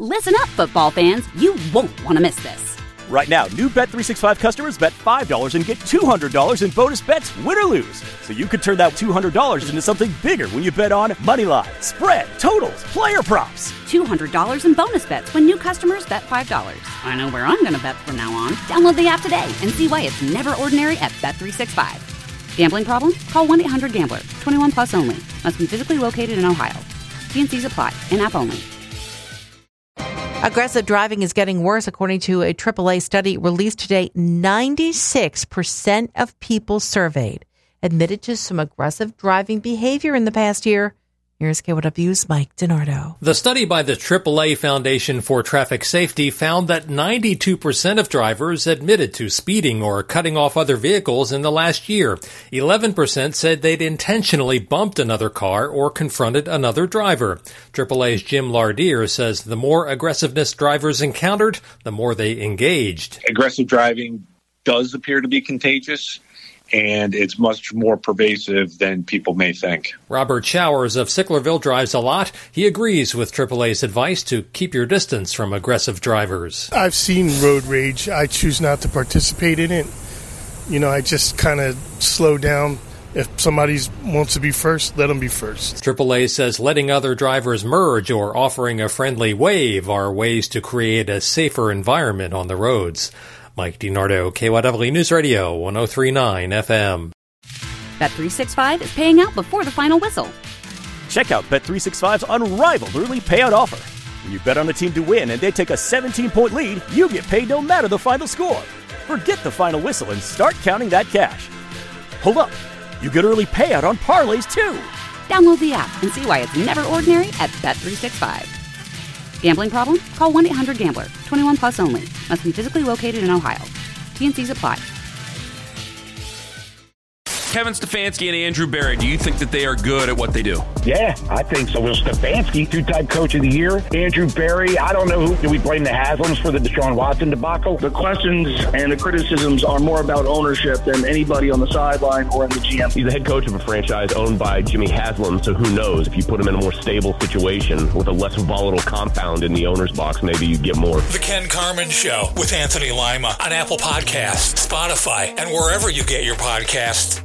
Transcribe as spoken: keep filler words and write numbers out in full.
Listen up, football fans. You won't want to miss this. Right now, new Bet three sixty-five customers bet five dollars and get two hundred dollars in bonus bets, win or lose. So you could turn that two hundred dollars into something bigger when you bet on money line, spread, totals, player props. two hundred dollars in bonus bets when new customers bet five dollars. I know where I'm going to bet from now on. Download the app today and see why it's never ordinary at Bet three sixty-five. Gambling problem? Call one eight hundred gambler. twenty-one plus only. Must be physically located in Ohio. T and C's apply. In-app only. Aggressive driving is getting worse. According to a triple A study released today, ninety-six percent of people surveyed admitted to some aggressive driving behavior in the past year. Here's K Y W's Mike DiNardo. The study by the triple A Foundation for Traffic Safety found that ninety-two percent of drivers admitted to speeding or cutting off other vehicles in the last year. eleven percent said they'd intentionally bumped another car or confronted another driver. triple A's Jim Lardier says the more aggressiveness drivers encountered, the more they engaged. Aggressive driving does appear to be contagious, and it's much more pervasive than people may think. Robert Showers of Sicklerville drives a lot. He agrees with triple A's advice to keep your distance from aggressive drivers. I've seen road rage. I choose not to participate in it. You know, I just kind of slow down. If somebody wants to be first, let them be first. triple A says letting other drivers merge or offering a friendly wave are ways to create a safer environment on the roads. Mike DiNardo, K Y W News Radio, one oh three point nine F M. Bet three sixty-five is paying out before the final whistle. Check out Bet three sixty-five's unrivaled early payout offer. When you bet on a team to win and they take a seventeen-point lead, you get paid no matter the final score. Forget the final whistle and start counting that cash. Hold up. You get early payout on parlays, too. Download the app and see why it's never ordinary at Bet three sixty-five. Gambling problem? Call one eight hundred gambler. twenty-one plus only. Must be physically located in Ohio. T and C's apply. Kevin Stefanski and Andrew Berry, do you think that they are good at what they do? Yeah, I think so. Will Stefanski, two-time coach of the year. Andrew Berry, I don't know who. Do we blame the Haslams for the Deshaun Watson debacle? The questions and the criticisms are more about ownership than anybody on the sideline or in the G M. He's the head coach of a franchise owned by Jimmy Haslam, so who knows? If you put him in a more stable situation with a less volatile compound in the owner's box, maybe you get more. The Ken Carman Show with Anthony Lima on Apple Podcasts, Spotify, and wherever you get your podcasts.